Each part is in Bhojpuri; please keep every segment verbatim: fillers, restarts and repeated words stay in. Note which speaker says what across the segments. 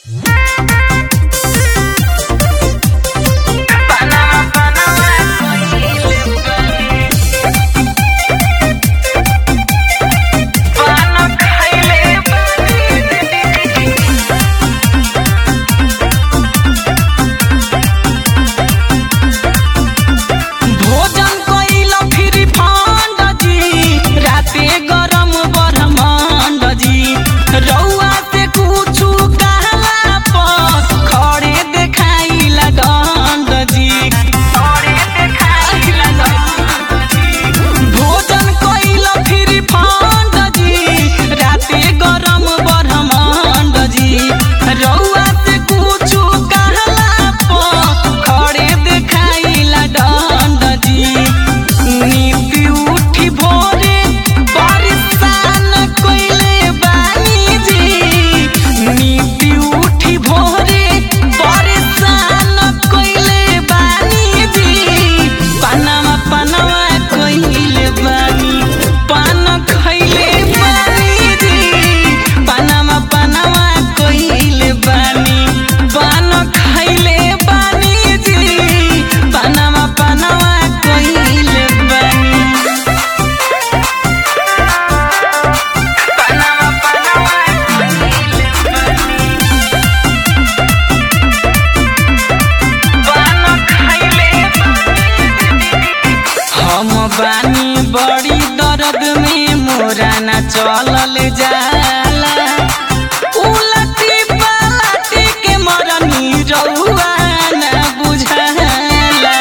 Speaker 1: बड़ी दर्द में मोरा ना चलल जाला। उलटी पलटी के मरनी रउआ ना बुझाला।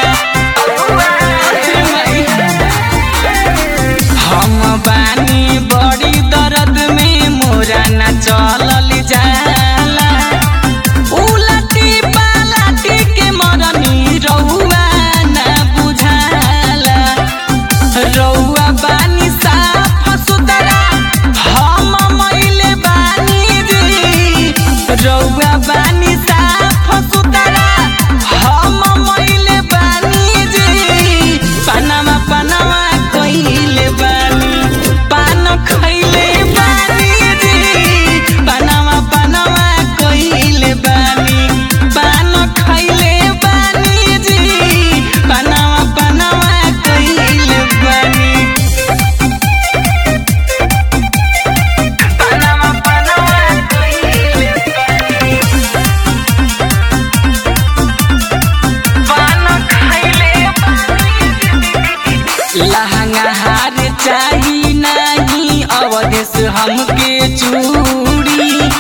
Speaker 1: हम बानी बड़ी दर्द में मोरा ना चलल जाला। उलटी पलटी के मरनी रउआ ना बुझाला। रउआ बानी साफ सुथरा हम मइले बानी जी। रउआ बानी साफ सुथरा हम मइले बानी जी। पनामा पनामा कइले बानी पान खइले बानी जी। पनामा पनामा कइले बानी पान खइले बानी जी। पनामा पनामा कइले बानी लहंगा हार चाही नहीं अवधेश हमके चूड़ी।